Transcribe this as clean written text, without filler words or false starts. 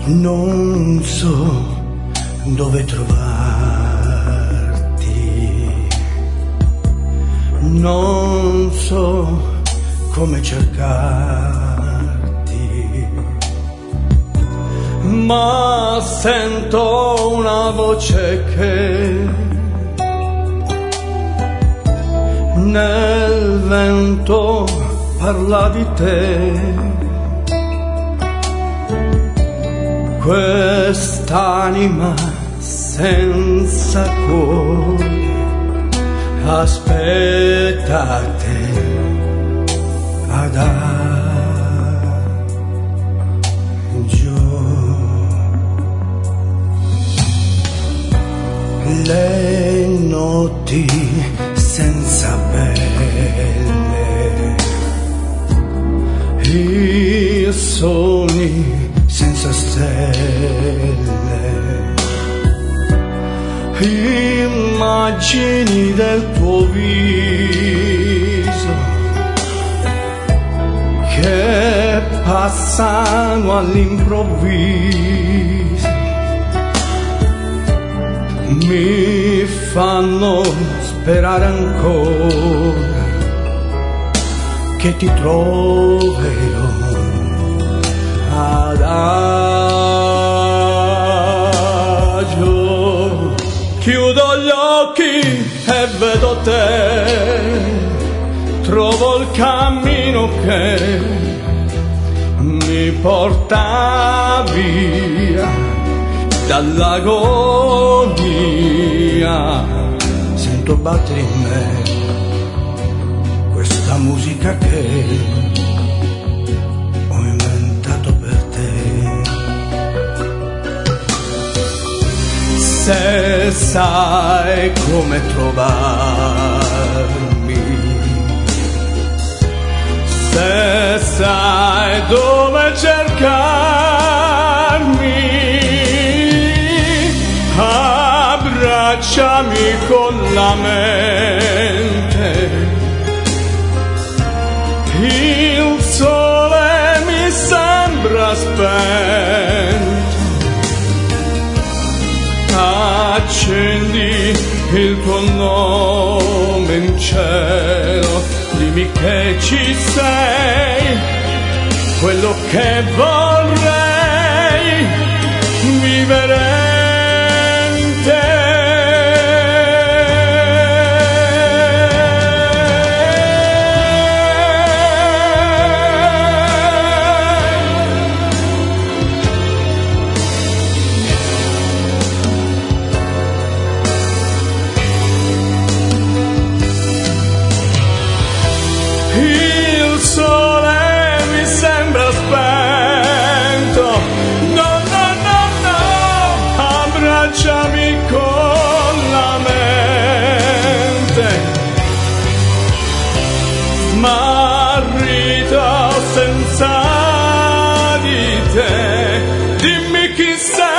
Non so dove trovarti, non so come cercarti, ma sento una voce che nel vento parla di te. Quest'anima senza cuore aspetta te adagio. Le notti senza belle, i sogni senza stelle, immagini del tuo viso che passano all'improvviso, mi fanno sperare ancora che ti troverò adagio. Chiudo gli occhi e vedo te, trovo il cammino che mi porta via dall'agonia. Sento battere in me questa musica che se sai come trovarmi, se sai dove cercarmi, abbracciami con la mente, il sole mi sembra spento. Accendi il tuo nome in cielo, dimmi che ci sei, quello che vorrei vivere in te. Il sole mi sembra spento, no, no, no, no, abbracciami con la mente, smarrito senza di te, dimmi chi sei.